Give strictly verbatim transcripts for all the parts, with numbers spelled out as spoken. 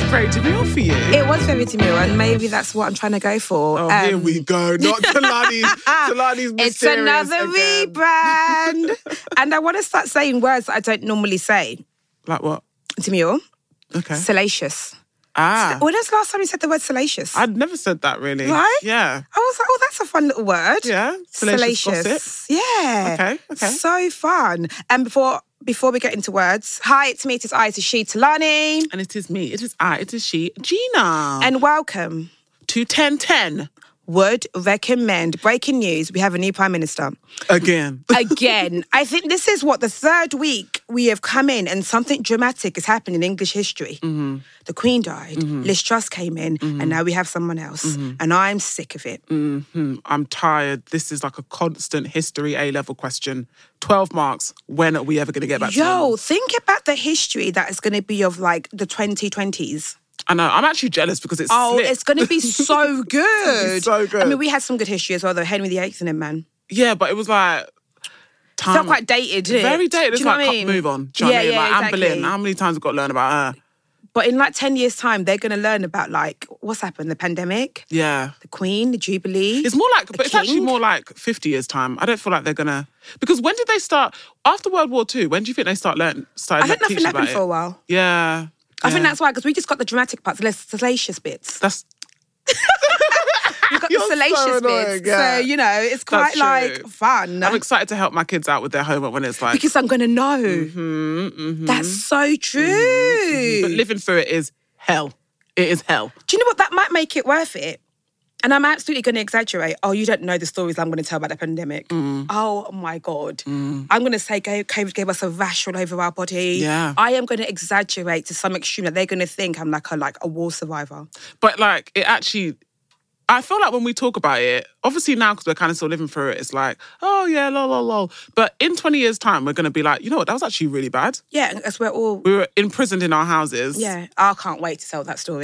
very demure for you. It was very demure, and maybe that's what I'm trying to go for. Oh, um, here we go. Not Talani's, Talani's mysterious It's another again. rebrand. And I want to start saying words that I don't normally say. Like what? Demure. Okay. Salacious. Ah. When was the last time you said the word salacious? I'd never said that, really. Right? Yeah. I was like, oh, that's a fun little word. Yeah. Salacious gossip. Yeah. Okay, okay. So fun. And before before we get into words, hi, it's me, it is I, it is she, Talani. And it is me, it is I, it is she, Gina. And welcome to ten ten. Would recommend. Breaking news, we have a new Prime Minister. Again. Again. I think this is what, the third week we have come in and something dramatic has happened in English history. Mm-hmm. The Queen died, Mm-hmm. Liz Truss came in, Mm-hmm. and now we have someone else. Mm-hmm. And I'm sick of it. Mm-hmm. I'm tired. This is like a constant history A-level question. twelve marks. When are we ever going to get back to Yo, normal? think about the history that is going to be of like the twenty twenties. I know. I'm actually jealous because it's Oh, slick. it's going to be so good. so good. I mean, we had some good history as well, though. Henry the Eighth and him, man. Yeah, but it was like... Time, Felt quite dated, didn't it? Very dated. Do It's you know like, what I mean? move on. Do you know yeah, what I mean? yeah, Like Anne exactly. Boleyn, how many times have we got to learn about her? But in like ten years' time, they're going to learn about like, what's happened? The pandemic, Yeah. the Queen, the Jubilee. It's more like, the but it's actually King. more like fifty years' time. I don't feel like they're going to... Because when did they start... After World War Two, when do you think they start learning... I think nothing happened for a while. Yeah. I think yeah. that's why, because we just got the dramatic parts, the less salacious bits. That's... We've got the You're so salacious annoying, bits. yeah. So, you know, it's quite That's like true. fun. I'm excited to help my kids out with their homework when it's like... Because I'm going to know. Mm-hmm, mm-hmm. That's so true. Mm-hmm. But living through it is hell. It is hell. Do you know what? That might make it worth it. And I'm absolutely going to exaggerate. Oh, you don't know the stories I'm going to tell about the pandemic. Mm. Oh, my God. Mm. I'm going to say COVID gave us a rash all over our body. Yeah. I am going to exaggerate to some extreme that they're going to think I'm like a, like a war survivor. But like, it actually... I feel like when we talk about it, obviously now because we're kind of still living through it, it's like, oh yeah, lol, lol, lol. But in twenty years' time, we're going to be like, you know what, that was actually really bad. Yeah, as we're all... We were imprisoned in our houses. Yeah, I can't wait to tell that story.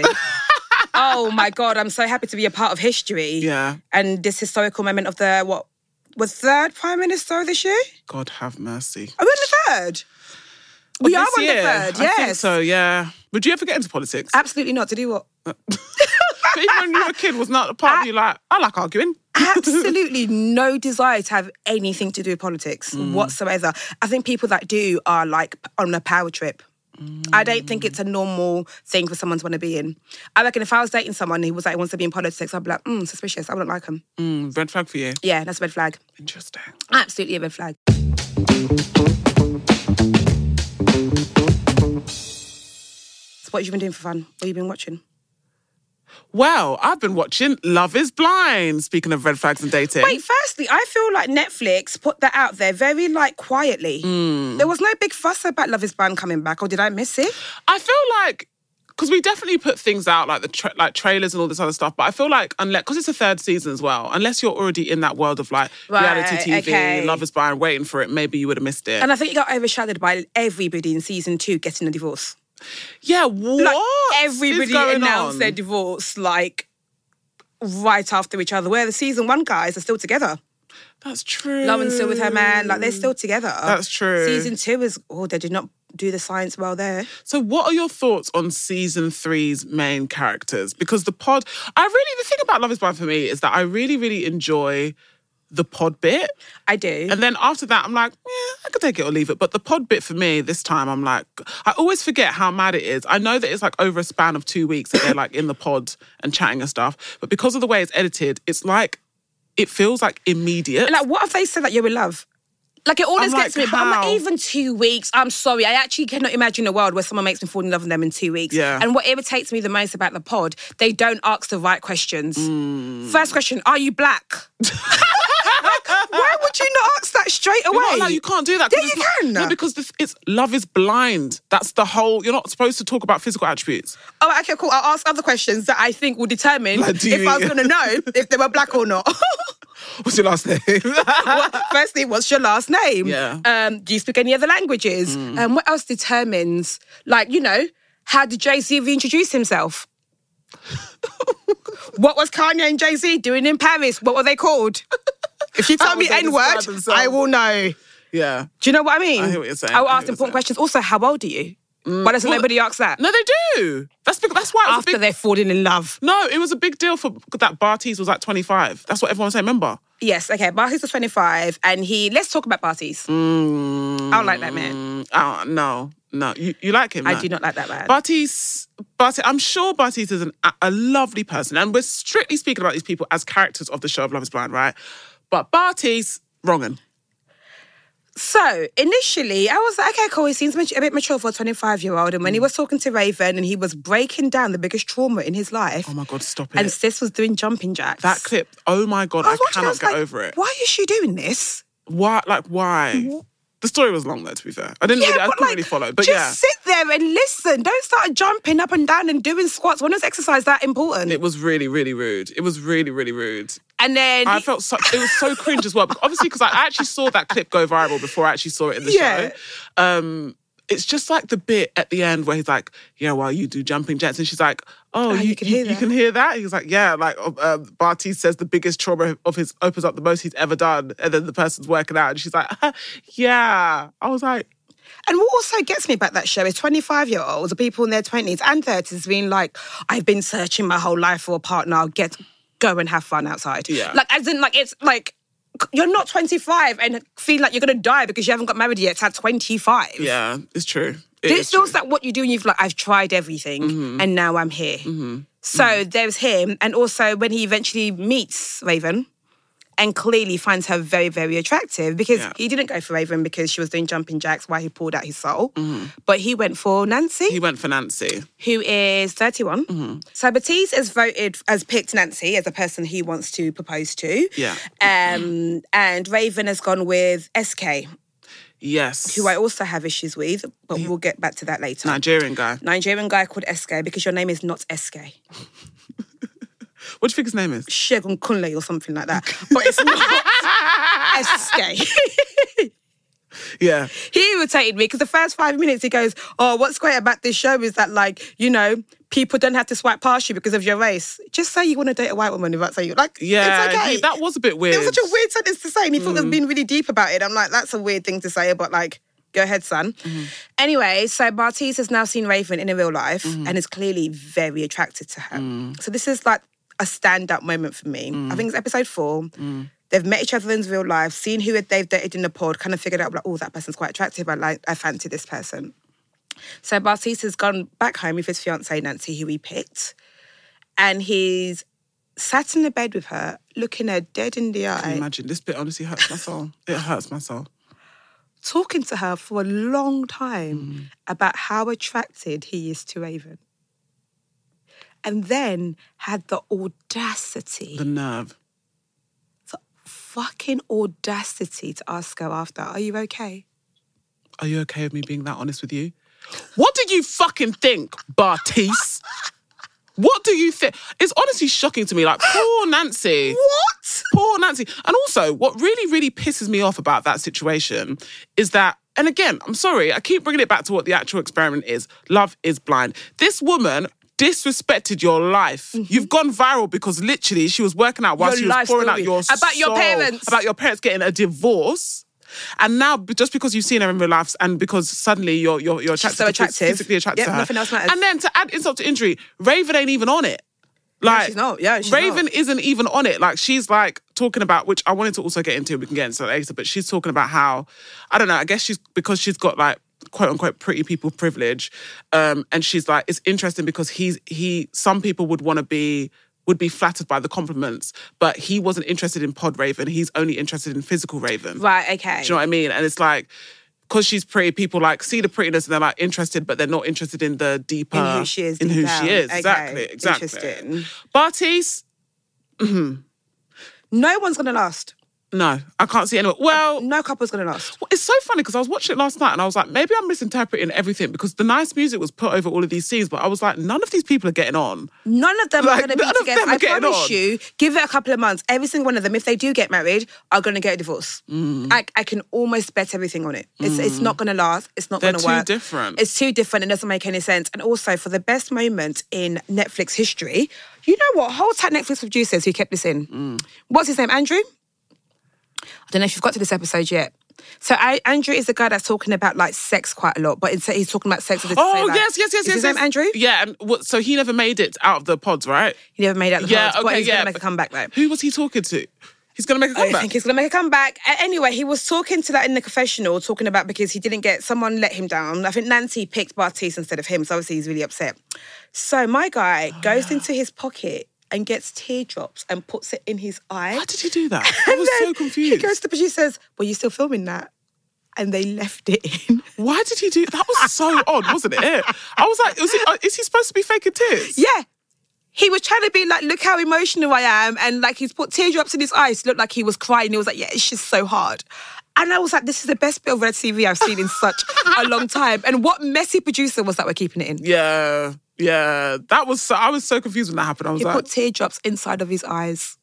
Oh my God, I'm so happy to be a part of history. Yeah. And this historical moment of the, what, was third Prime Minister this year? God have mercy. Are we on the third? We Of are this on year? the third, yes. I think so, yeah. Would you ever get into politics? Absolutely not. To do what? But even when you were a kid, was not a part of you like, I like arguing. Absolutely no desire to have anything to do with politics Mm. whatsoever. I think people that do are like on a power trip. Mm. I don't think it's a normal thing for someone to want to be in. I reckon if I was dating someone who was like wants to be in politics, I'd be like, mm, suspicious. I wouldn't like him. Mm, red flag for you. Yeah, that's a red flag. Interesting. Absolutely a red flag. So what have you been doing for fun? What have you been watching? Well, I've been watching Love is Blind, speaking of red flags and dating. Wait, firstly, I feel like Netflix put that out there very, like, quietly. Mm. There was no big fuss about Love is Blind coming back, or did I miss it? I feel like, because we definitely put things out, like the tra- like trailers and all this other stuff, but I feel like, unless because it's a third season as well, unless you're already in that world of, like, Right, reality T V, okay. Love is Blind, waiting for it, maybe you would have missed it. And I think it got overshadowed by everybody in season two getting a divorce. Yeah, what? Like, is everybody going announced on? their divorce, like, right after each other, where the season one guys are still together. That's true. Lauren's still with her man, like, they're still together. That's true. Season two is, oh, they did not do the science well there. So what are your thoughts on season three's main characters? Because the pod, I really, the thing about Love is Blind for me is that I really, really enjoy the pod bit. I do. And then after that, I'm like, yeah, I could take it or leave it. But the pod bit for me, this time, I'm like, I always forget how mad it is. I know that it's like over a span of two weeks that they're like in the pod and chatting and stuff. But because of the way it's edited, it's like, it feels like immediate. Like, what if they said that you're in love? Like, it always I'm gets like, me, but I'm how? like, even two weeks, I'm sorry. I actually cannot imagine a world where someone makes me fall in love with them in two weeks. Yeah. And what irritates me the most about the pod, they don't ask the right questions. Mm. First question, are you black? Why would you not ask that straight away? You're not allowed, you can't do that. Yeah, 'cause you it's can. Not, no, because this, it's Love is Blind. That's the whole, you're not supposed to talk about physical attributes. Oh, okay, cool. I'll ask other questions that I think will determine Like, do if you- I was going to know if they were black or not. What's your last name? Well, firstly, what's your last name? Yeah. Um, do you speak any other languages? Mm. Um, what else determines, like, you know, how did Jay-Z reintroduce himself? What was Kanye and Jay-Z doing in Paris? What were they called? If you tell How me would they N-word, describe themselves? I will know. Yeah. Do you know what I mean? I hear what you're saying. I will I hear ask what you're important questions. Also, how old are you? Why doesn't Well, nobody ask that? No, they do. That's because, that's why it was After a big... they're falling in love. No, it was a big deal for that Barty's was like twenty-five. That's what everyone was saying, remember? Yes, okay. Barty's was twenty-five, and he. Let's talk about Barty's. Mm, I don't like that man. Oh, no, no. You, you like him? I no? do not like that man. Barty's, Barty, I'm sure Barty's is an, a lovely person, and we're strictly speaking about these people as characters of the show of Love is Blind, right? But Barty's wronging. So, initially, I was like, okay, cool, he seems a bit mature for a twenty-five-year-old. And when he was talking to Raven and he was breaking down the biggest trauma in his life. Oh, my God, stop it. And Sis was doing jumping jacks. That clip, oh, my God, I, I, was watching, cannot I was get like, over it. Why is she doing this? Why? Like, why? The story was long, though, to be fair. I didn't Yeah, really, I but couldn't like, really follow. But just yeah. sit there and listen. Don't start jumping up and down and doing squats. When is exercise that important? It was really, really rude. It was really, really rude. And then... I felt so... It was so cringe as well. Obviously, because I actually saw that clip go viral before I actually saw it in the Yeah. show. Um, it's just like the bit at the end where he's like, yeah, well, you do jumping jacks. And she's like, oh, Oh, you, you can hear you, that. you can hear that? He was like, yeah. Like, uh, Barty says the biggest trauma of his opens up the most he's ever done. And then the person's working out. And she's like, yeah. I was like... And what also gets me about that show is twenty-five-year-olds, or people in their twenties and thirties being like, I've been searching my whole life for a partner. I'll get, go and have fun outside. Yeah. Like, as in, like, it's like, you're not twenty-five and feel like you're going to die because you haven't got married yet at twenty-five. Yeah, it's true. It This is feels true. like what you do and you've like, I've tried everything Mm-hmm. and now I'm here. Mm-hmm. So mm-hmm. there's him. And also when he eventually meets Raven and clearly finds her very, very attractive, because Yeah. he didn't go for Raven because she was doing jumping jacks while he poured out his soul. Mm-hmm. But he went for Nancy, He went for Nancy. who is thirty-one. Mm-hmm. So Batiste has voted, has picked Nancy as a person he wants to propose to. Yeah. Um, and Raven has gone with S K, Yes. who I also have issues with, but we'll get back to that later. Nigerian guy. Nigerian guy called S K, because your name is not S K. What do you think his name is? Shegun Kunle or something like that. But it's not S K. Yeah. He irritated me because the first five minutes he goes, oh, what's great about this show is that, like, you know, people don't have to swipe past you because of your race. Just say you want to date a white woman if that's how you... Like, Yeah, it's okay. he- that was a bit weird. It was such a weird sentence to say, and he thought he was being really deep about it. I'm like, that's a weird thing to say, but, like, go ahead, son. Mm-hmm. Anyway, so Bartiz has now seen Raven in a real life Mm-hmm. and is clearly very attracted to her. Mm. So this is, like, a stand-up moment for me. Mm. I think it's episode four. Mm. They've met each other in real life, seen who they've dated in the pod, kind of figured out, like, oh, that person's quite attractive. I like, I fancy this person. So Bartiz has gone back home with his fiancée, Nancy, who he picked. And he's sat in the bed with her, looking her dead in the Can you eye, imagine? This bit honestly hurts my soul. It hurts my soul. talking to her for a long time Mm. about how attracted he is to Raven. And then had the audacity, The nerve. the fucking audacity to ask her after, are you okay? Are you okay with me being that honest with you? What did you fucking think, Bartiz? What do you think? It's honestly shocking to me. Like, poor Nancy. What? Poor Nancy. And also, what really, really pisses me off about that situation is that, and again, I'm sorry, I keep bringing it back to what the actual experiment is. Love is blind. This woman disrespected your life. Mm-hmm. You've gone viral because literally she was working out while Your she was life pouring out story. your About your soul, parents. about your parents getting a divorce. And now, just because you've seen her in real life, and because suddenly you're you're you're attracted, so to- attractive. physically attracted Yep, to her, nothing else matters. and then to add insult to injury, Raven ain't even on it. Like, she's not. Yeah, she's Raven not. isn't even on it. Like, she's like talking about, which I wanted to also get into. We can get into that later, but she's talking about how, I don't know. I guess she's because she's got like quote unquote pretty people privilege, um, and she's like, it's interesting because he's he. Some people would want to be. would be flattered by the compliments, but he wasn't interested in pod Raven. He's only interested in physical Raven. Right, okay. Do you know what I mean? And it's like, because she's pretty, people like see the prettiness and they're like interested, but they're not interested in the deeper... In who she is In deep who down. she is. Okay, Exactly, exactly. interesting. Bartiz, No one's going to last. no, I can't see anyone. Well, No couple's going to last. it's so funny because I was watching it last night and I was like, maybe I'm misinterpreting everything because the nice music was put over all of these scenes, but I was like, none of these people are getting on. None of them Like, are going to be none of together. them are I getting promise on. you, give it a couple of months. Every single one of them, if they do get married, are going to get a divorce. Mm. I, I can almost bet everything on it. It's, it's not going to last. It's not They're going to too work. different. It's too different. It doesn't make any sense. And also, for the best moment in Netflix history, you know what? Hold tight, Netflix producers who kept this in. Mm. What's his name? Andrew? I don't know if you've got to this episode yet. So I, Andrew is the guy that's talking about like sex quite a lot, but it's, he's talking about sex as if to Oh, say, like, yes, yes, yes, is yes. his yes. name Andrew? Yeah, and what, so he never made it out of the pods, right? He never made it out the Yeah, pods, but okay, he's yeah, going to make a but- comeback though. Who was he talking to? He's going to make a I comeback. think he's going to make a comeback. A- Anyway, he was talking to that in the confessional, talking about because he didn't get, someone let him down. I think Nancy picked Bartiz instead of him, so obviously he's really upset. So my guy Oh, goes into his pocket and gets teardrops and puts it in his eye. Why did he do that? I And was then so confused. He goes to the producer and says, were you still filming that? And they left it in. Why did he do that? Was so odd, wasn't it? I was like, was he, uh, is he supposed to be faking tears? Yeah. He was trying to be like, look how emotional I am. And like he's put teardrops in his eyes to look like he was crying. He was like, yeah, it's just so hard. And I was like, this is the best bit of Red T V I've seen in such a long time. And what messy producer was that we're keeping it in? Yeah, yeah. That was so, I was so confused when that happened. I was He like, put teardrops inside of his eyes.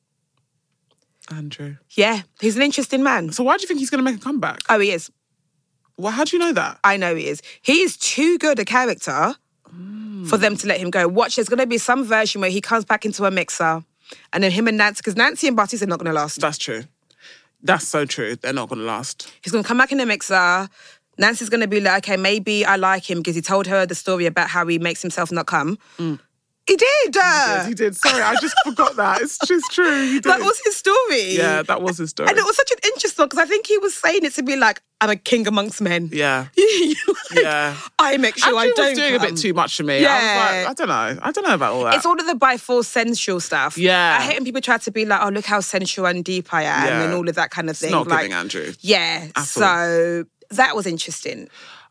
Andrew. Yeah, he's an interesting man. So why do you think he's going to make a comeback? Oh, he is. Well, how do you know that? I know he is. He is too good a character for them to let him go. Watch, there's going to be some version where he comes back into a mixer and then him and Nancy, because Nancy and Bartiz are not going to last. That's true. That's so true. They're not going to last. He's going to come back in the mixer. Nancy's going to be like, okay, maybe I like him because he told her the story about how he makes himself not come. Mm. He did. Uh, Yes, he did. Sorry, I just forgot that. It's just true. He did. that was his story. Yeah, that was his story. And it was such an interesting because I think he was saying it to be like, I'm a king amongst men. Yeah. Like, Yeah. I make sure Andrew I don't was doing come. a bit too much for me. Yeah. I was like, I don't know. I don't know about all that. It's all of the by force sensual stuff. Yeah. I hate when people try to be like, oh, look how sensual and deep I am Yeah. and all of that kind of It's thing. not like, giving Andrew. Yeah. all. So that was interesting.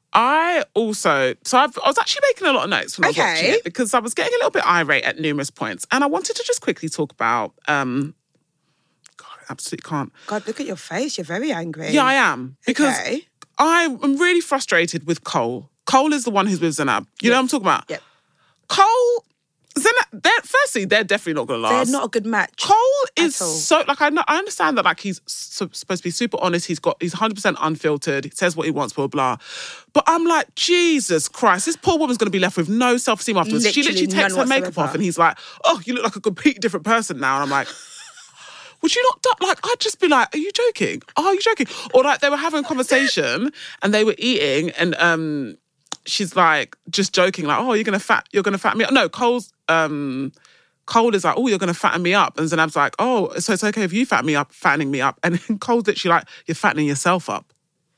I also, so I've, I was actually making a lot of notes when I was Okay. watching it because I was getting a little bit irate at numerous points. And I wanted to just quickly talk about, um, God, I absolutely can't. God, look at your face. You're very angry. Yeah, I am. Because Okay. I am really frustrated with Cole. Cole is the one who's with Zainab. You know what I'm talking about? Yep. Cole, Zainab, they're, firstly, they're definitely not going to last. They're not a good match. Cole is all. so like I know, I understand that like he's so, supposed to be super honest. He's got he's one hundred percent unfiltered. He says what he wants, blah blah. But I'm like, Jesus Christ, this poor woman's going to be left with no self esteem afterwards. she Literally literally takes her none makeup whatsoever. off, and he's like, oh, you look like a completely different person now. And I'm like. Would you not, do- like, I'd just be like, are you joking? Oh, are you joking? Or like they were having a conversation and they were eating and um, she's like, just joking, like, oh, you're going to fat, you're going to fat me up. No, Cole's, um, Cole is like, oh, you're going to fatten me up. And Zainab's like, oh, so it's okay if you fatten me up, fattening me up. And then Cole's literally like, you're fattening yourself up.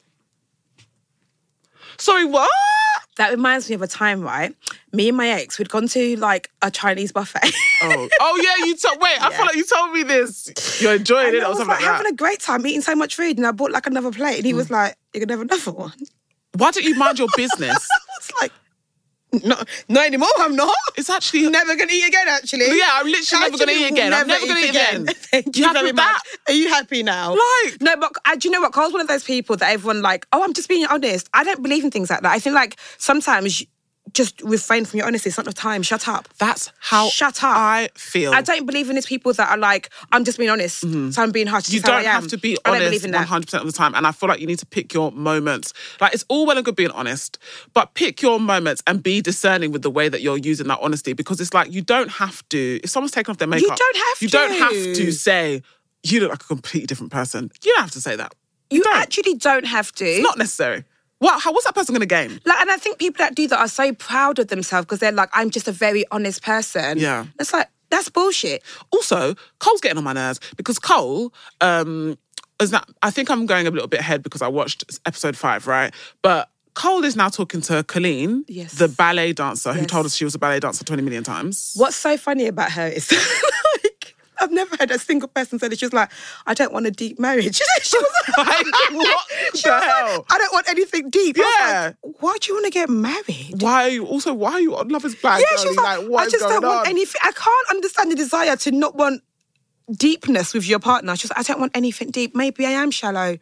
Sorry, what? That reminds me of a time, right? Me and my ex, we'd gone to like a Chinese buffet. Oh, oh yeah, you told, wait, I Yeah. feel like you told me this. You're enjoying And it I or was something like like that. having a great time, eating so much food, and I bought like another plate, and he was like, "You're gonna have another one." Why don't you mind your business? I was like, "No, not anymore. I'm not. It's actually... Never gonna eat again. Actually, Yeah, I'm literally never gonna Actually, eat again. I'm never never gonna eat again. Thank You you happy very with much. that? Are you happy now? Like- no, but uh, do you know what? Cole's one of those people that everyone like. Oh, I'm just being honest. I don't believe in things like that. I think like sometimes. You, just refrain from your honesty. It's not the time. Shut up. That's how Shut up. I feel. I don't believe in these people that are like, I'm just being honest, so I'm being harsh. You This is how don't I am. have to be I don't honest believe in that. one hundred percent of the time. And I feel like you need to pick your moments. Like, it's all well and good being honest, but pick your moments and be discerning with the way that you're using that honesty. Because it's like, you don't have to, if someone's taken off their makeup, don't have you don't to. have to say, you look like a completely different person. You don't have to say that. You don't. actually don't have to. It's not necessary. What, how, what's that person going to gain? Like, and I think people that do that are so proud of themselves because they're like, I'm just a very honest person. Yeah. It's like, that's bullshit. Also, Cole's getting on my nerves because Cole, um, is not, I think I'm going a little bit ahead because I watched episode five, right? But Cole is now talking to Colleen, Yes. the ballet dancer, who Yes. told us she was a ballet dancer twenty million times. What's so funny about her is like, I've never heard a single person say that. She was like, I don't want a deep marriage. She was like, Like, what she the was like, hell? I don't want anything deep. I was Yeah. like, why do you want to get married? Why are you, also, why are you on Love is Blind? Yeah, she was girlie? like, what I is just going don't want on? anything. I can't understand the desire to not want deepness with your partner. She's like, I don't want anything deep. Maybe I am shallow.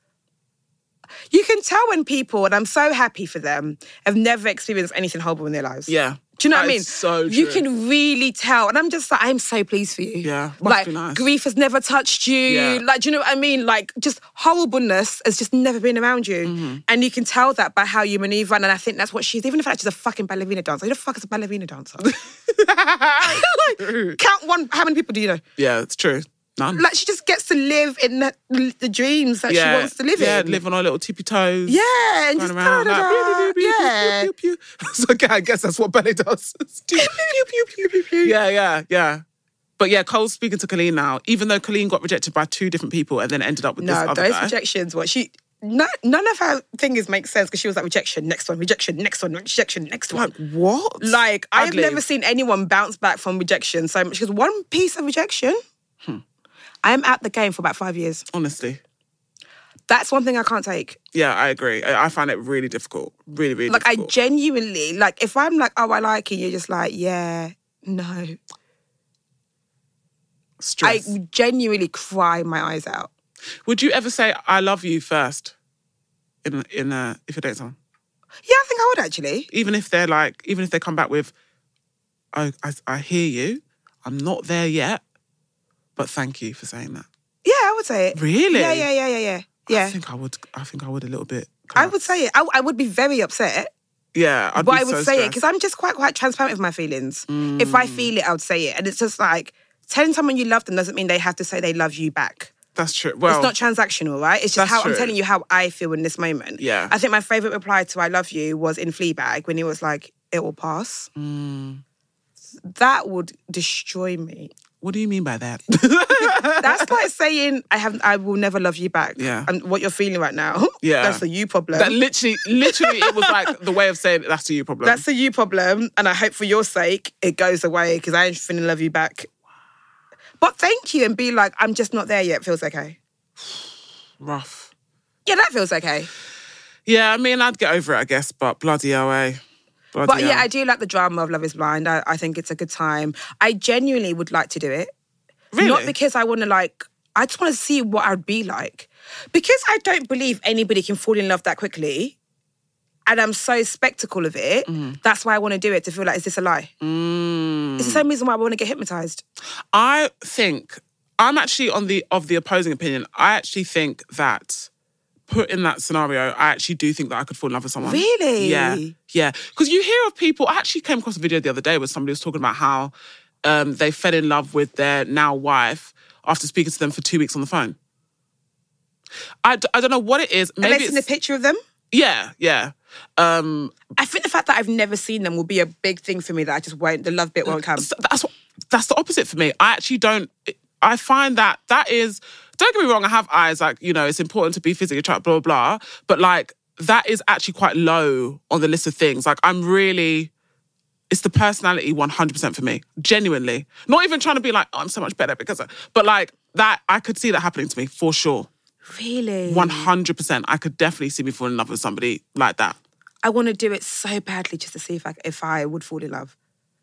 You can tell when people, and I'm so happy for them, have never experienced anything horrible in their lives. Yeah. Do you know That what I mean? is so You true. can really tell. And I'm just like, I'm so pleased for you. Yeah, must Like, be nice. grief has never touched you. Yeah. Like, do you know what I mean? Like, just horribleness has just never been around you. Mm-hmm. And you can tell that by how you maneuver. And I think that's what she's, even if she's a fucking ballerina dancer. Who the fuck is a ballerina dancer? Like, count one, how many people do you know? Yeah, it's true. None. Like, she just gets to live in the, the dreams that yeah. she wants to live yeah, in. Yeah, live on her little tippy toes. Yeah, and going just around da, da, da. like, pew, pew, pew, yeah. pew, pew, pew, pew. So okay, I guess that's what Belle does. pew, pew, pew, pew, pew, pew. Yeah, yeah, yeah. But yeah, Cole's speaking to Colleen now, even though Colleen got rejected by two different people and then ended up with no, this other those guy. rejections, what she... No, none of her thingers make sense because she was like, rejection, next one, rejection, next one, rejection, next one. Like, what? Like, I have Ugly. never seen anyone bounce back from rejection so much. Because one piece of rejection, hmm. I'm at the game for about five years. Honestly. That's one thing I can't take. Yeah, I agree. I, I find it really difficult. Really, really like, difficult. Like, I genuinely, like, if I'm like, oh, I like you, you're just like, yeah, no. Stress. I genuinely cry my eyes out. Would you ever say "I love you" first in in uh, if you date someone? Yeah, I think I would actually. Even if they're like, even if they come back with, "I I, I hear you, I'm not there yet, but thank you for saying that." Yeah, I would say it. Really? Yeah, yeah, yeah, yeah, yeah. Yeah. I think I would. I think I would a little bit. I would say it. I, I would be very upset. Yeah, I'd but be I would so say stressed. it because I'm just quite quite transparent with my feelings. Mm. If I feel it, I would say it, and it's just like telling someone you love them doesn't mean they have to say they love you back. That's true. Well, it's not transactional, right? It's just how true. I'm telling you how I feel in this moment. Yeah. I think my favourite reply to I love you was in Fleabag when he was like, it will pass. Mm. That would destroy me. What do you mean by that? That's like saying I have I will never love you back. Yeah. And what you're feeling right now, yeah. that's a you problem. That literally, literally it was like the way of saying that's a you problem. That's a you problem. And I hope for your sake it goes away because I ain't finna love you back. But thank you and be like, I'm just not there yet. Feels okay. Rough. Yeah, that feels okay. Yeah, I mean, I'd get over it, I guess, but bloody hell, eh? Bloody but yeah, hell. I do like the drama of Love is Blind. I, I think it's a good time. I genuinely would like to do it. Really? Not because I want to like, I just want to see what I'd be like. Because I don't believe anybody can fall in love that quickly. And I'm so spectacle of it. Mm. That's why I want to do it, to feel like, is this a lie? Mm. It's the same reason why I want to get hypnotised. I think, I'm actually on the of the opposing opinion. I actually think that, put in that scenario, I actually do think that I could fall in love with someone. Really? Yeah, yeah. Because you hear of people, I actually came across a video the other day where somebody was talking about how um, they fell in love with their now wife after speaking to them for two weeks on the phone. I, d- I don't know what it is. Maybe Have they seen a picture of them? Yeah, yeah. Um, I think the fact that I've never seen them will be a big thing for me that I just won't, the love bit won't come. That's what, that's the opposite for me. I actually don't, I find that that is, don't get me wrong, I have eyes, like, you know, it's important to be physically attracted, blah, blah, blah. But like, that is actually quite low on the list of things. Like, I'm really, it's the personality one hundred percent for me. Genuinely. Not even trying to be like, oh, I'm so much better because of, but like, that, I could see that happening to me for sure. Really? one hundred percent. I could definitely see me fall in love with somebody like that. I want to do it so badly just to see if I, if I would fall in love.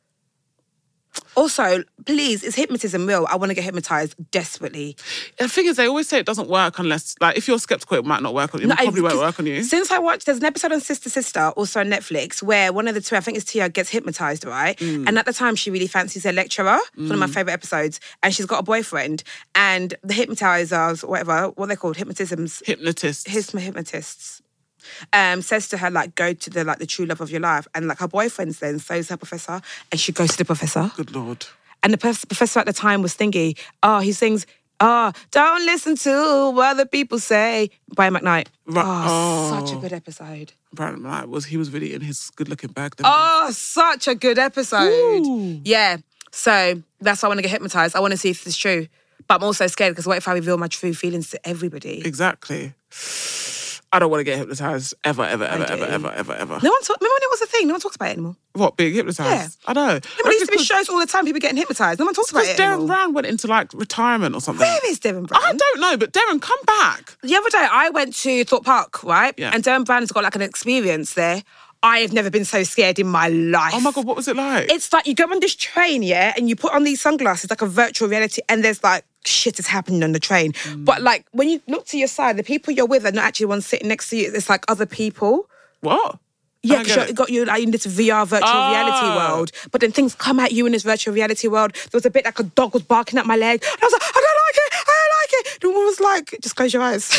Also, please, is hypnotism real? I want to get hypnotised desperately. The thing is, they always say it doesn't work unless, like, if you're skeptical, it might not work on you. It No, probably won't 'cause work on you. Since I watched, there's an episode on Sister Sister, also on Netflix, where one of the two, I think it's Tia, gets hypnotised, right? Mm. And at the time, she really fancies her lecturer. It's mm. one of my favourite episodes. And she's got a boyfriend. And the hypnotisers, whatever, what are they called? Hypnotisms. Hypnotists. His hypnotists. Um, says to her, like, go to the like the true love of your life. And like her boyfriend's then, so is her professor. And she goes to the professor. Good Lord. And the professor at the time was thingy, oh, he sings, oh, don't listen to what other people say, by McKnight. Right. Oh, oh, such a good episode. Brian McKnight, was, he was really in his good-looking bag then. Oh, such a good episode. Ooh. Yeah. So that's why I want to get hypnotised. I want to see if it's true. But I'm also scared because what if I reveal my true feelings to everybody? Exactly. I don't want to get hypnotised ever, ever, ever, I ever, do. ever, ever, ever. No one talk, remember when it was a thing? No one talks about it anymore. What, being hypnotised? Yeah. I know. Remember, there used to be shows all the time, people getting hypnotised. No one talks about Because it Darren anymore. Brown went into, like, retirement or something. Where is Darren Brown? I don't know, but Darren, come back. The other day, I went to Thorpe Park, right? Yeah. And Darren Brown's got like an experience there. I have never been so scared in my life. Oh my God, what was it like? It's like you go on this train, yeah, and you put on these sunglasses, like a virtual reality, and there's like shit is happening on the train. Mm. But like when you look to your side, the people you're with are not actually the ones sitting next to you. It's like other people. What? Yeah, because you got you like in this V R virtual oh. reality world. But then things come at you in this virtual reality world. There was a bit like a dog was barking at my leg. And I was like, I don't like it, I don't like it. The woman was like, just close your eyes.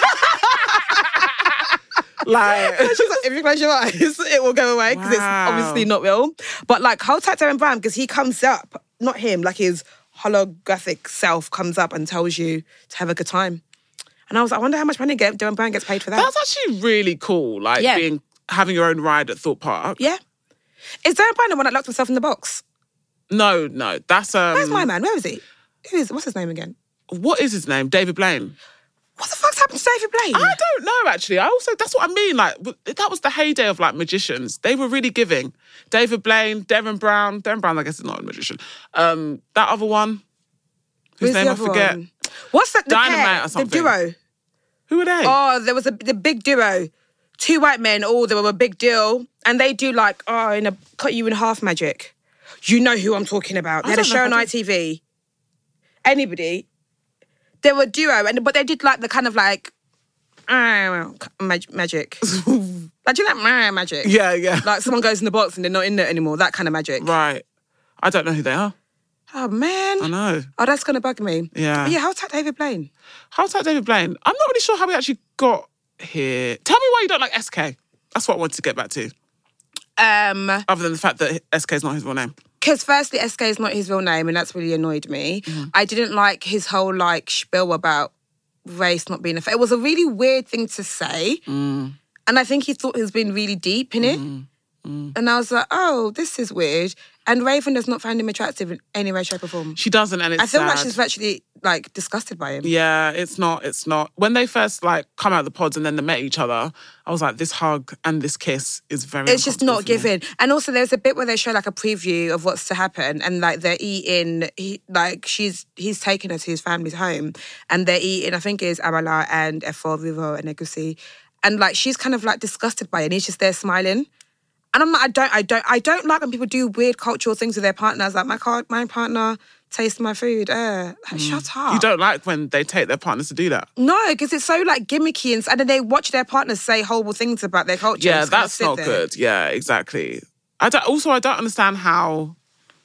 Like, she's like, if you close your eyes, it will go away because wow. it's obviously not real. But like, hold tight to Darren Brown because he comes up, not him, like his holographic self comes up and tells you to have a good time. And I was like, I wonder how much money get, Darren Brown gets paid for that. That's actually really cool. Like Yeah. being having your own ride at Thorpe Park. Yeah. Is Darren Brown the one that locked himself in the box? No, no. That's um Where's my man? Where is he? Who is, what's his name again? what is his name? David Blaine. What the fuck's happened to David Blaine? I don't know, actually. I also, that's what I mean. Like, w- that was the heyday of, like, magicians. They were really giving. David Blaine, Darren Brown. Darren Brown, I guess, is not a magician. Um, that other one, whose Who's name the I other forget. one? What's that? The Dynamite pair, or something. The duo. Who are they? Oh, there was a the big duo. Two white men, oh, they were a big deal. And they do like, oh, in a cut you in half magic. You know who I'm talking about. They I had a don't know show if on I I T V. Anybody. They were a duo, and but they did like the kind of like, uh, mag- magic. Like, do you like uh, magic? Yeah, yeah. Like someone goes in the box and they're not in there anymore. That kind of magic. Right. I don't know who they are. Oh, man. I know. Oh, that's going to bug me. Yeah. But yeah, how's that David Blaine? How's that David Blaine? I'm not really sure how we actually got here. Tell me why you don't like S K. That's what I wanted to get back to. Um, Other than the fact that S K is not his real name. Because firstly, S K is not his real name, and that's really annoyed me. Mm-hmm. I didn't like his whole like spiel about race not being a... It was a really weird thing to say. Mm. And I think he thought he was being really deep in it. Mm. Mm. And I was like, oh, this is weird. And Raven does not find him attractive in any way, shape or form. She doesn't, and it's I feel sad. like she's virtually like disgusted by him. Yeah, it's not, it's not. When they first like come out of the pods and then they met each other, I was like, this hug and this kiss is very It's just not uncomfortable for me. given. And also there's a bit where they show like a preview of what's to happen, and like they're eating, he, like she's, he's taken her to his family's home and they're eating, I think it's amala and efo, vivo and egusi. And like she's kind of like disgusted by it and he's just there smiling. And I'm like, I don't, I don't, I don't like when people do weird cultural things with their partners. Like my car, my partner tastes my food. Uh, like, shut up. You don't like when they take their partners to do that. No, because it's so like gimmicky and, and then they watch their partners say horrible things about their culture. and Yeah, just kinda that's sit not there. good. Yeah, exactly. I don't, also, I don't understand how.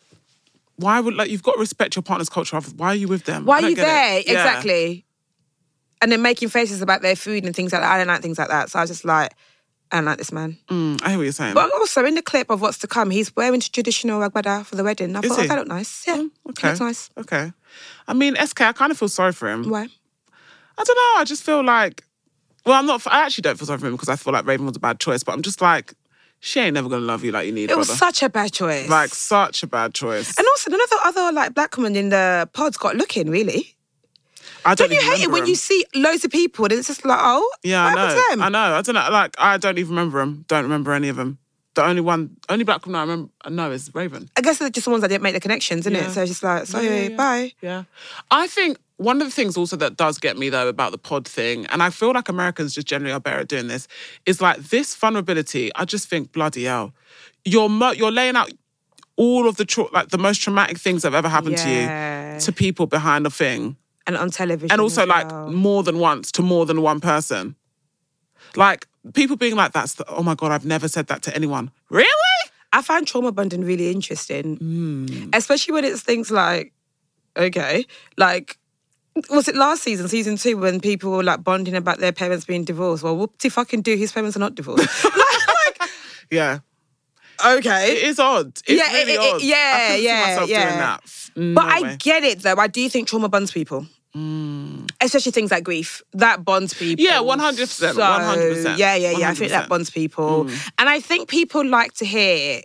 Why would like you've got to respect your partner's culture? Why are you with them? Why I are don't you get it. there? Yeah. Exactly. And then making faces about their food and things like that. I don't like things like that. So I was just like, I don't like this man. Mm, I hear what you're saying. But also in the clip of what's to come, he's wearing traditional agbada for the wedding. I Is thought, oh, he? that looked nice. Yeah, okay. looks nice. Okay. I mean, S K, I kind of feel sorry for him. Why? I don't know. I just feel like, well, I'm not. I actually don't feel sorry for him because I feel like Raven was a bad choice. But I'm just like, she ain't never gonna love you like you need, It was brother. such a bad choice. Like such a bad choice. And also, none of the other like black women in the pods got looking, really. I don't, Don't you even hate it remember when him. you see loads of people and it's just like, oh, Yeah, what I happened know. to them? I know. I don't know. Like, I don't even remember him. Don't remember any of them. The only one, only black woman I remember, I know is Raven. I guess they're just the ones that didn't make the connections, isn't Yeah. it? So it's just like, sorry, Yeah, yeah, yeah. bye. Yeah. I think one of the things also that does get me though about the pod thing, and I feel like Americans just generally are better at doing this, is like this vulnerability. I just think, bloody hell, you're mo- you're laying out all of the tra- like the most traumatic things that have ever happened Yeah. to you to people behind a thing, And on television. and also as like well. more than once to more than one person. Like people being like, "That's the, oh my god, I've never said that to anyone." Really? I find trauma bonding really interesting, Mm. especially when it's things like, okay, like, was it last season, season two, when people were like bonding about their parents being divorced? Well, whoop de fucking do, his parents are not divorced. like, Yeah. okay. It is odd. It's Yeah, really it- it- odd. yeah, I couldn't yeah, see myself yeah. doing that. No But I way. get it though. I do think trauma bonds people. Especially things like grief. That bonds people. Yeah, one hundred percent, So, one hundred percent, Yeah, yeah, yeah. I one hundred think percent. that bonds people. And I think people like to hear,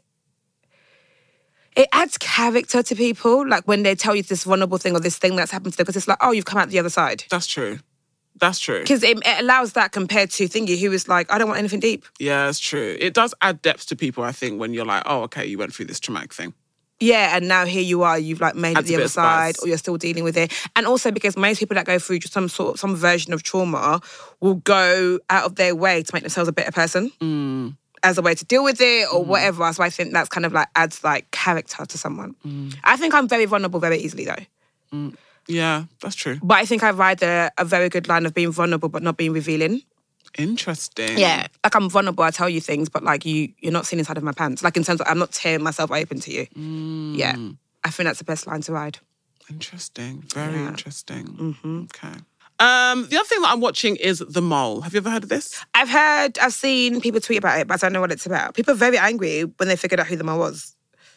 it adds character to people, like when they tell you this vulnerable thing or this thing that's happened to them, because it's like, oh, you've come out the other side. That's true. That's true. Because it, it allows that compared to Thingy, who is like, I don't want anything deep. Yeah, it's true. It does add depth to people, I think, when you're like, oh, okay, you went through this traumatic thing. Yeah, and now here you are, you've like made it Adds a the bit other of spice. side, or you're still dealing with it. And also because most people that go through just some sort of, some version of trauma will go out of their way to make themselves a better person Mm. as a way to deal with it or whatever. So I think that's kind of like adds like character to someone. I think I'm very vulnerable very easily though. Yeah, that's true. But I think I ride a, a very good line of being vulnerable but not being revealing. Interesting. Yeah, like I'm vulnerable, I tell you things, but like you, you're not seeing inside of my pants. Like in terms of I'm not tearing myself open to you. Yeah, I think that's the best line to ride. Interesting. Very Yeah. interesting. Mm-hmm. Okay. Um, the other thing that I'm watching is The Mole. Have you ever heard of this? I've heard, I've seen people tweet about it, but I don't know what it's about. People are very angry when they figured out who the mole was.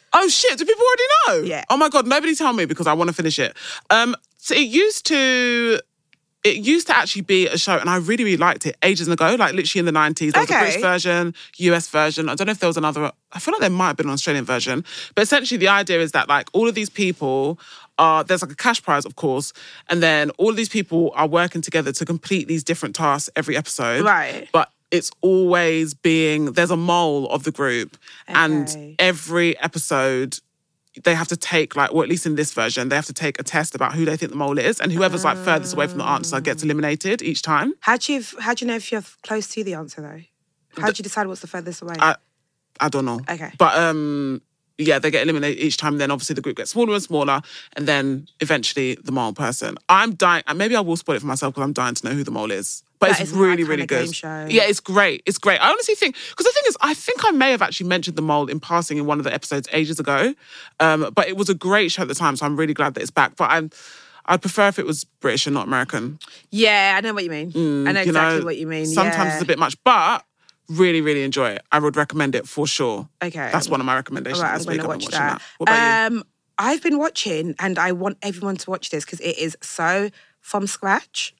Oh shit, do people already know? Yeah. Oh my God, nobody tell me because I want to finish it. Um, so it used to... It used to actually be a show, and I really, really liked it ages ago, like literally in the nineties. There was Okay. a British version, U S version. I don't know if there was another... I feel like there might have been an Australian version. But essentially the idea is that like all of these people are... There's like a cash prize, of course, and then all of these people are working together to complete these different tasks every episode. Right. But it's always being... There's a mole of the group, and Okay. every episode... they have to take, like, or at least in this version, they have to take a test about who they think the mole is, and whoever's like furthest away from the answer gets eliminated each time. How do you how do you know if you're close to the answer though? How do you decide what's the furthest away? I, I don't know. Okay. But um, yeah, they get eliminated each time. Then obviously the group gets smaller and smaller, and then eventually the mole person. I'm dying. and Maybe I will spoil it for myself because I'm dying to know who the mole is. But That it's is my really, kind really of good. game show. Yeah, it's great. It's great. I honestly think, because the thing is, I think I may have actually mentioned the mole in passing in one of the episodes ages ago. Um, but it was a great show at the time, so I'm really glad that it's back. But I'm, I'd prefer if it was British and not American. Yeah, I know what you mean. I know You exactly know, what you mean. Sometimes yeah. it's a bit much, but really, really enjoy it. I would recommend it for sure. Okay. That's one of my recommendations All right, I'm this going week. to I've been watch watching that. that. What about you? um, I've been watching, and I want everyone to watch this because it is so from scratch.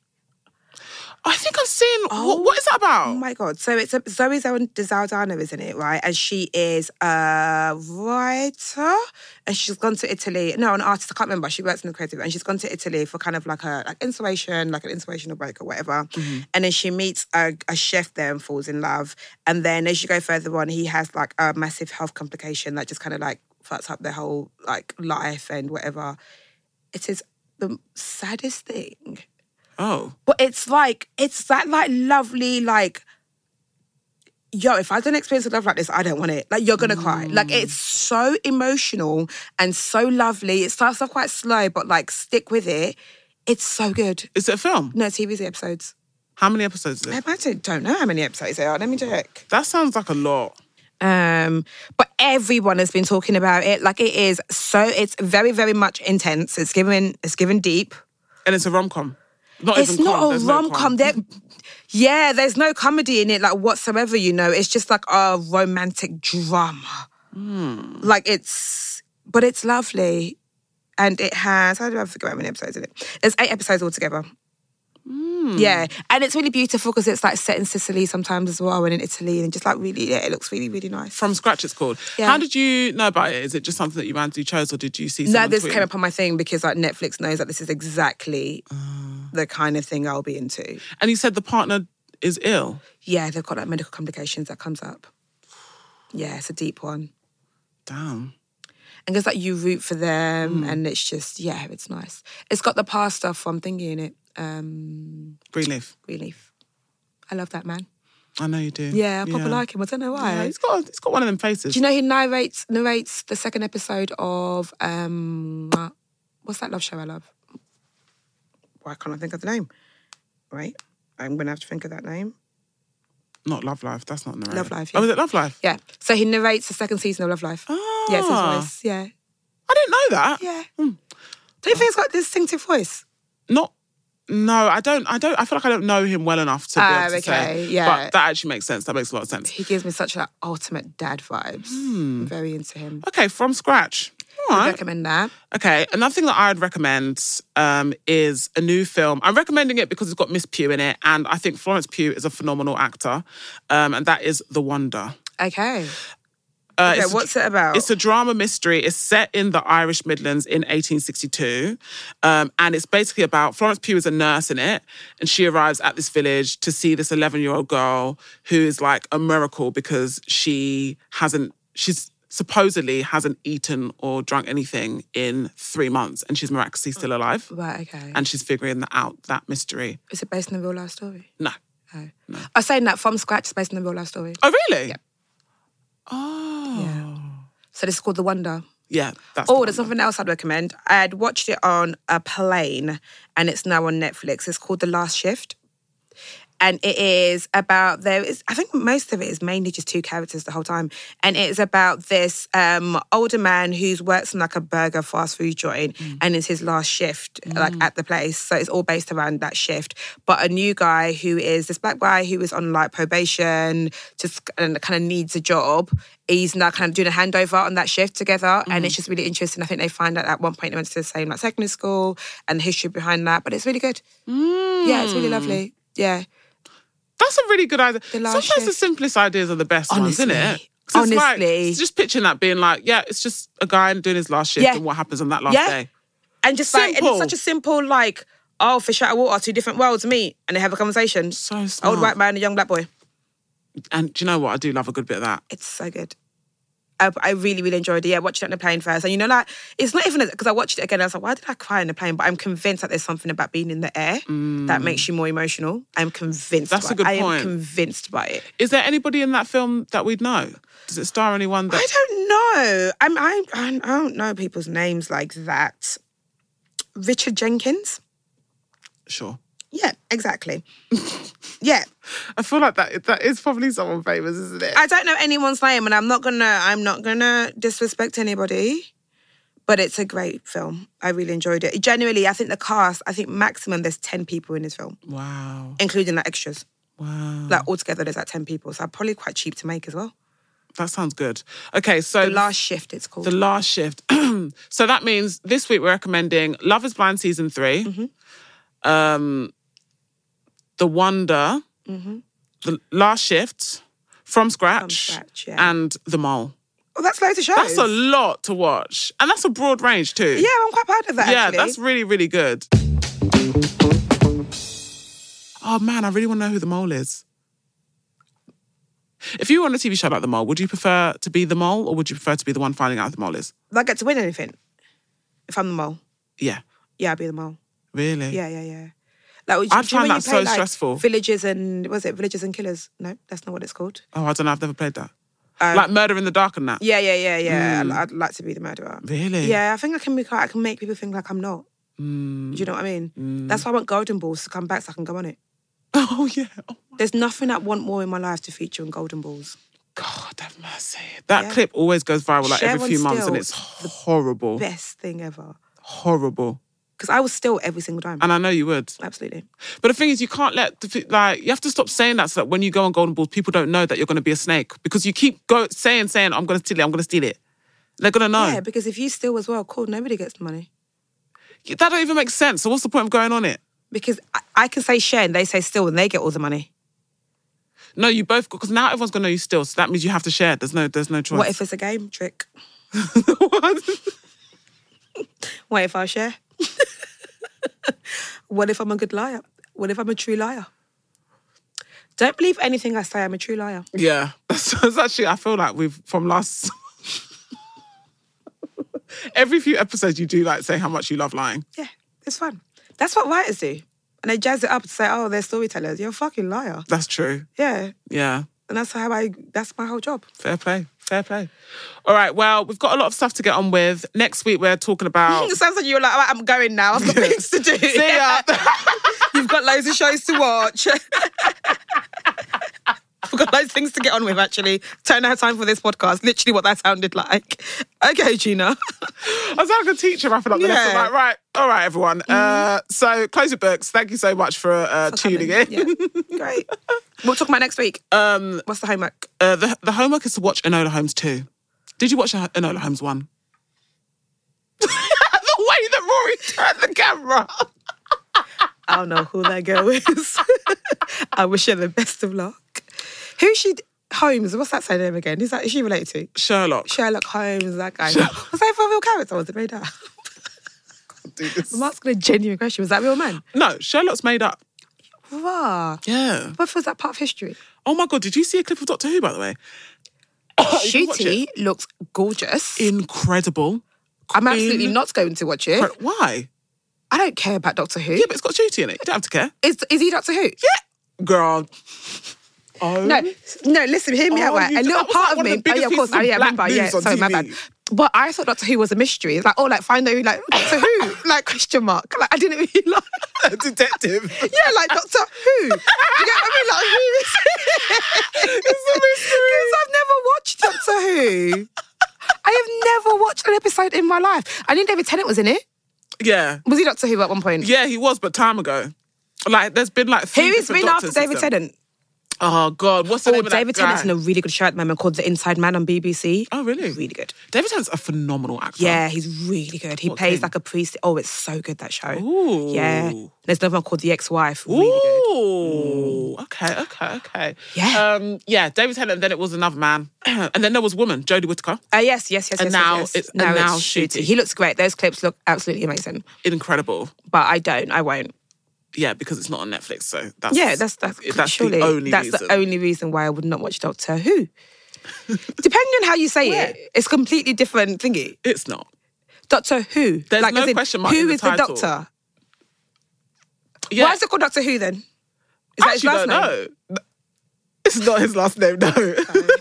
I think I've seen. What, what is that about? Oh my God. So it's a, Zoe Saldana, isn't it, right? And she is a writer and she's gone to Italy. No, an artist, I can't remember. She works in the creative and she's gone to Italy for kind of like a like inspiration, like an inspirational break or whatever. Mm-hmm. And then she meets a, a chef there and falls in love. And then as you go further on, he has like a massive health complication that just kind of like fucks up their whole like life and whatever. It is the saddest thing. Oh. But it's like, it's that like lovely, like, yo, if I don't experience a love like this, I don't want it. Like, you're going to cry. Like, it's so emotional and so lovely. It starts off quite slow, but like, stick with it. It's so good. Is it a film? No, T V episodes. How many episodes is I it? imagine, don't know how many episodes there are. Let me check. That sounds like a lot. Um, but everyone has been talking about it. Like, it is so, it's very, very much intense. It's given, it's given deep. And it's a rom-com. Not It's even not com. a There's no rom com. There, yeah, there's no comedy in it, like whatsoever. You know, it's just like a romantic drama. Mm. Like it's, but it's lovely, and it has. How do I figure out how many episodes in it? There's eight episodes altogether. Mm. Yeah, and it's really beautiful because it's like set in Sicily sometimes as well, and in Italy, and just like really, yeah, it looks really, really nice. From Scratch, it's called. Yeah. How did you know about it? Is it just something that you randomly chose, or did you see? No, someone this tweet? came up on my thing because like Netflix knows that this is exactly Uh. the kind of thing I'll be into. And you said the partner is ill. Yeah, they've got like medical complications that comes up. Yeah, it's a deep one. Damn. And it's like you root for them, Mm. and it's just, yeah, it's nice. It's got the pastor from Thingy in it, um, Greenleaf. Greenleaf. I love that man. I know you do. Yeah, I proper like him. I don't know why. Yeah, he's got he's got one of them faces. Do you know he narrates narrates the second episode of um, what's that love show I love? Why can't I think of the name? Right, I'm gonna have to think of that name. Not Love Life. That's not narrated. Love Life, yeah. Oh, is it Love Life? Yeah, so he narrates the second season of Love Life. Ah. Yeah, it's his voice. Yeah, I didn't know that. yeah. Hmm. Don't you think he's got a distinctive voice? Not. No, I don't. I don't. I feel like I don't know him well enough to be Ah, able to okay, say. yeah. But that actually makes sense. That makes a lot of sense. He gives me such like ultimate dad vibes. I'm very into him. Okay, From Scratch. All I right. recommend that. Okay, another thing that I'd recommend um, is a new film. I'm recommending it because it's got Miss Pugh in it, and I think Florence Pugh is a phenomenal actor, um, and that is The Wonder. Okay. Uh, Okay, it's a- what's it about? It's a drama mystery. It's set in the Irish Midlands in eighteen sixty-two. Um, and it's basically about Florence Pugh is a nurse in it. And she arrives at this village to see this eleven-year-old girl who is like a miracle because she hasn't, she's supposedly hasn't eaten or drunk anything in three months. And she's miraculously still alive. Right, okay. And she's figuring out that mystery. Is it based on a real life story? No. Oh. I was saying that From Scratch is based on a real life story. Oh, really? Yeah. Oh. Yeah. So this is called The Wonder. Yeah, that's Oh, the there's one. something else I'd recommend. I'd watched it on a plane and it's now on Netflix. It's called The Last Shift. and it is about there is I think most of it is mainly just two characters the whole time, and it is about this um, older man who's works in like a burger fast food joint, mm. and it's his last shift mm. like at the place, so it's all based around that shift. But a new guy who is this black guy who is on like probation, just and kind of needs a job. He's now kind of doing a handover on that shift together, mm. and it's just really interesting. I think they find out at one point they went to the same like secondary school and the history behind that, but it's really good. Mm. Yeah, it's really lovely. Yeah. That's a really good idea. Sometimes shift. the simplest ideas are the best Honestly. ones, isn't it? It's Honestly. Like, it's just picturing that being like, yeah, it's just a guy doing his last shift yeah. and what happens on that last yeah. day. And just simple. like, and it's such a simple, like, oh, fish out of water, two different worlds meet, and they have a conversation. So smart. Old white man and a young black boy. And do you know what? I do love a good bit of that. It's so good. I, I really, really enjoyed it. Yeah, watching it on the plane first. And you know, like, it's not even, because I watched it again, I was like, why did I cry in the plane? But I'm convinced that there's something about being in the air mm. that makes you more emotional. I'm convinced. That's by a good it. point. I am convinced by it. Is there anybody in that film that we'd know? Does it star anyone that... I don't know. I'm, I, I don't know people's names like that. Richard Jenkins? Sure. Yeah, exactly. Yeah. I feel like that that is probably someone famous, isn't it? I don't know anyone's name, and I'm not gonna I'm not gonna disrespect anybody, but it's a great film. I really enjoyed it. Genuinely, I think the cast, I think maximum there's ten people in this film. Wow. Including like extras. Wow. Like altogether there's like ten people. So probably quite cheap to make as well. That sounds good. Okay, so... The Last Shift, it's called. The Last Shift. So that means this week we're recommending Love is Blind Season three, mm-hmm. um, The Wonder, mm-hmm. The Last Shift, From Scratch, From Scratch yeah. and The Mole. Oh, that's loads of shows. That's a lot to watch. And that's a broad range too. Yeah, I'm quite proud of that, Yeah, actually. that's really, really good. Oh man, I really want to know who The Mole is. If you were on a T V show like The Mole, would you prefer to be the mole or would you prefer to be the one finding out who the mole is? Do I get to win anything if I'm the mole? Yeah. Yeah, I'd be the mole. Really? Yeah, yeah, yeah. Like, would I'd do you find know when that you play, so like, stressful. Villages and, was it Villages and Killers? No, that's not what it's called. Oh, I don't know. I've never played that. Um, like Murder in the Dark and that? Yeah, yeah, yeah, yeah. Mm. I'd, I'd like to be the murderer. Really? Yeah, I think I can make, I can make people think like I'm not. Mm. Do you know what I mean? Mm. That's why I want Golden Balls to come back so I can go on it. Oh, yeah. Oh, There's nothing I want more in my life to feature in Golden Balls. God have mercy. That Yeah. clip always goes viral like Sharon every few months and Steel, it's horrible. Best thing ever. Horrible. Because I was still every single time. And I know you would. Absolutely. But the thing is, you can't let, the, like, you have to stop saying that so that when you go on Golden Balls, people don't know that you're going to be a snake. Because you keep go saying, saying, I'm going to steal it, I'm going to steal it. They're going to know. Yeah, because if you steal as well, cool, nobody gets the money. That don't even make sense. So what's the point of going on it? Because I, I can say share and they say steal and they get all the money. No, you both, because now everyone's going to know you steal, so that means you have to share. There's no, there's no choice. What if it's a game trick? What? What if I share? What if I'm a good liar? What if I'm a true liar? Don't believe anything I say, I'm a true liar. Yeah. That's, that's actually, I feel like we've, from last... Every few episodes you do like say how much you love lying. Yeah, it's fun. That's what writers do. And they jazz it up to say, oh, they're storytellers. You're a fucking liar. That's true. Yeah. Yeah. And that's how I, that's my whole job. Fair play. Fair play. All right, well, we've got a lot of stuff to get on with. Next week, we're talking about... It sounds like you're like, oh, I'm going now. I've got things to do. See ya. You've got loads of shows to watch. I've got loads of things to get on with, actually. Don't have time for this podcast. Literally what that sounded like. Okay, Gina. I was like a teacher wrapping up the Yeah. lesson. Like, right, all right, everyone. Mm. Uh, so, close your books. Thank you so much for, uh, For tuning coming. in. Yeah. Great. We'll talk about next week. Um, What's the homework? uh, the, the homework is to watch Enola Holmes two. Did you watch Enola Holmes one? The way that Rory turned the camera. I don't know who that girl is. I wish her the best of luck. Who's she? Holmes, what's that name again? Is that is she related to? Sherlock. Sherlock Holmes, that guy. Sherlock. Was that for a real character or was it made up? Do this. I'm asking a genuine question. Was that a real man? No, Sherlock's made up. Wow. Yeah. What was that part of history? Oh my God, did you see a clip of Doctor Who, by the way? You watch Shooty it? looks gorgeous. Incredible. I'm Queen. absolutely not going to watch it. Why? I don't care about Doctor Who. Yeah, but it's got Shooty in it. You don't have to care. Is, is he Doctor Who? Yeah. Girl. Oh. No, no, listen, hear me Oh, out, right? you A did- little that was part like of one of me. the biggest oh, yeah, of course. pieces of Oh, yeah, black remember. Yeah, news on sorry, my T V. bad. But I thought Doctor Who was a mystery. It's like, oh, like, find out, like, Doctor Who? Like, question mark. Like, I didn't really like... A detective. Yeah, like, Doctor Who? You get what I mean? Like, who is it? It's a mystery. Because I've never watched Doctor Who. I have never watched an episode in my life. I knew David Tennant was in it. Yeah. Was he Doctor Who at one point? Yeah, he was, but time ago. Like, there's been like three Who has different been after doctors David since then. Tennant? Oh, God. What's the Oh, name of David that guy? Tennant's in a really good show at the moment called The Inside Man on B B C. Oh, really? Really good. David Tennant's a phenomenal actor. Yeah, he's really good. He What plays thing? like a priest. Oh, it's so good, that show. Ooh. Yeah. There's another one called The Ex-Wife. Really good. Ooh. Okay, okay, okay. Yeah. Um, yeah, David Tennant, and then it was another man. And then there was woman, Jodie Whittaker. Uh, yes, yes, yes, And yes. now yes, yes. it's- and now Shooty. Shooty. He looks great. Those clips look absolutely amazing. Incredible. But I don't. I won't. Yeah, because it's not on Netflix, so that's Yeah, that's that's, that's surely, the only that's reason. the only reason why I would not watch Doctor Who. Depending on how you say Where? it, it's completely different thingy. It's not. Doctor Who. There's like, no as in, question mark Who in the is the title. Doctor? Yeah. Why is it called Doctor Who then? Is that I his actually last don't name? know. It's not his last name, no.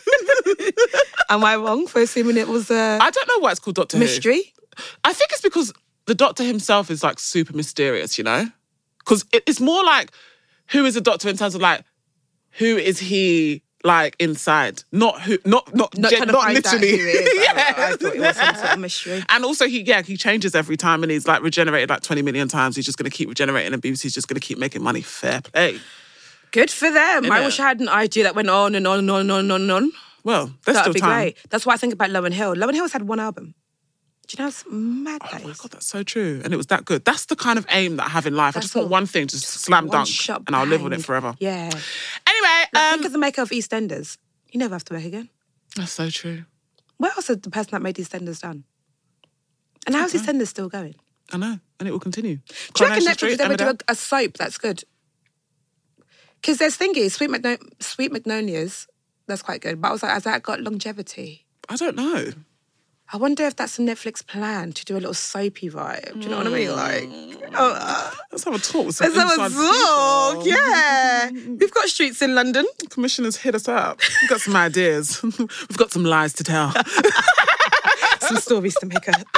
Am I wrong for assuming it was a I don't know why it's called Doctor Who. mystery? I think it's because the Doctor himself is like super mysterious, you know? Because it, it's more like, who is a Doctor in terms of like, who is he like inside? Not who, not not Not gen- trying to not find literally. out who it is. Yeah. I, I thought it was some sort of mystery. And also, he yeah he changes every time, and he's like regenerated like twenty million times. He's just going to keep regenerating, and B B C's just going to keep making money. Fair play. Good for them. I Innit? wish I had an idea that went on and on and on and on and on. And on. Well, there's That'd still be time. great. That's why I think about Lowen Hill. Lowen Hill's had one album. Do you know how mad that Oh my is? God, that's so true. And it was that good. That's the kind of aim that I have in life. I That's just want all. one thing, just, slam One dunk, shot and I'll live with bang. it forever. Yeah. Anyway, Like, um, think of the maker of EastEnders. You never have to work again. that's so true. What else has the person that made EastEnders done? And how's EastEnders still going? I know, and it will continue. Do you reckon Coronation Netflix Street, is ever do a, Emmerdale. a soap that's good? Because there's thingy, Sweet, Magno- Sweet Magnolias, that's quite good. But I was like, has that got longevity? I don't know. I wonder if that's a Netflix plan to do a little soapy vibe. Do you know what I mean? Like, oh, uh, Let's have a talk with some let's have a inside talk. people. Yeah. We've got streets in London. Commissioners hit us up. We've got some ideas. We've got some lies to tell. Some stories to make up.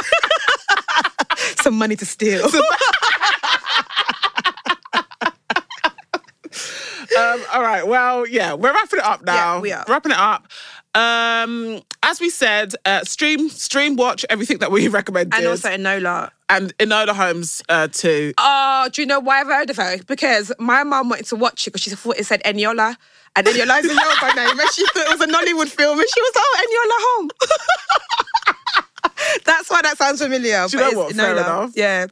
Some money to steal. um, all right. Well, yeah, we're wrapping it up now. Yeah, we are. Wrapping it up. Um, as we said, uh, stream, stream, watch everything that we recommended, And also Enola. and Enola Holmes uh, too. Oh, do you know why I've heard of her? Because my mum wanted to watch it because she thought it said Eniola. And Eniola's a Yoruba name. And she thought it was a Nollywood film. And she was like, oh, Eniola Home. That's why that sounds familiar. Do but you know it's what? Fair Enola. enough. Yeah.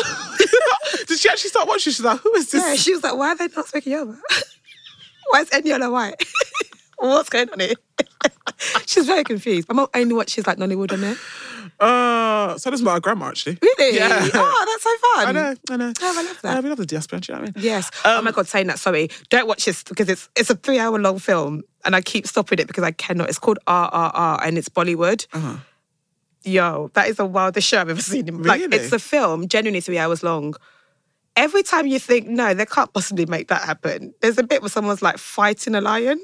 Did she actually start watching? She's like, who is this? Yeah, she was like, why are they not speaking Yoruba? Why is Eniola white? What's going on here? She's very confused. My mum only watches like Nollywood on there. Uh, so does my grandma actually. Really? Yeah. Oh, that's so fun. I know, I know. Oh, I love that. Uh, we love the diaspora, do you know what I mean? Yes. oh Um, my God, saying that, sorry. Don't watch this because it's it's a three hour long film and I keep stopping it because I cannot. It's called R R R and it's Bollywood. Uh-huh. Yo, that is the wildest show I've ever seen. Like, Really? it's a film, genuinely three hours long. Every time you think, no, they can't possibly make that happen, there's a bit where someone's like fighting a lion.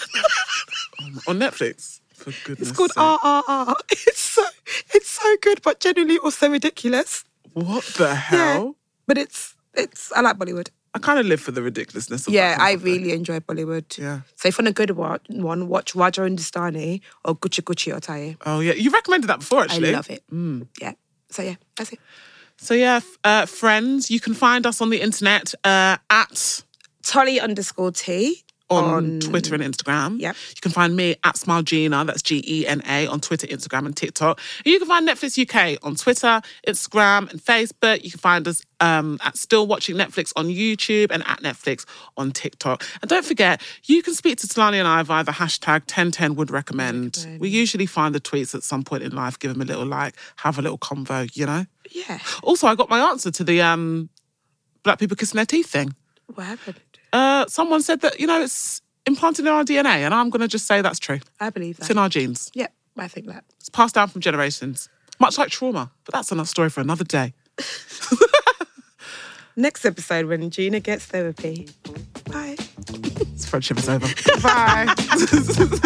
On Netflix. For goodness It's called sake. R R R. It's so, it's so good, but genuinely also ridiculous. What the hell? Yeah. But it's, it's, I like Bollywood. I kind of live for the ridiculousness of Yeah, that kind I of thing. really enjoy Bollywood. Yeah. So if you want a good wa- one, watch Raja Hindustani or Gucci Gucci Otaye. Oh, yeah. You recommended that before, actually. I love it. Yeah. So yeah, that's it. So, yeah, f- uh, friends, you can find us on the internet uh, at Tolly underscore T. on, On- Twitter and Instagram. Yep. You can find me at SmileGina, that's G E N A, on Twitter, Instagram and TikTok. And you can find Netflix U K on Twitter, Instagram and Facebook. You can find us um, at Still Watching Netflix on YouTube and at Netflix on TikTok. And don't forget, you can speak to Talani and I via the hashtag ten ten would recommend. Recommend. We usually find the tweets at some point in life, give them a little like, have a little convo, you know? Yeah. Also, I got my answer to the um, black people kissing their teeth thing. What happened? Uh, someone said that, you know, it's implanted in our D N A, and I'm going to just say that's true. I believe It's that. in our genes. Yeah, I think that. It's passed down from generations. Much like trauma. But that's another story for another day. Next episode when Gina gets therapy. Bye. It's friendship is over. Bye.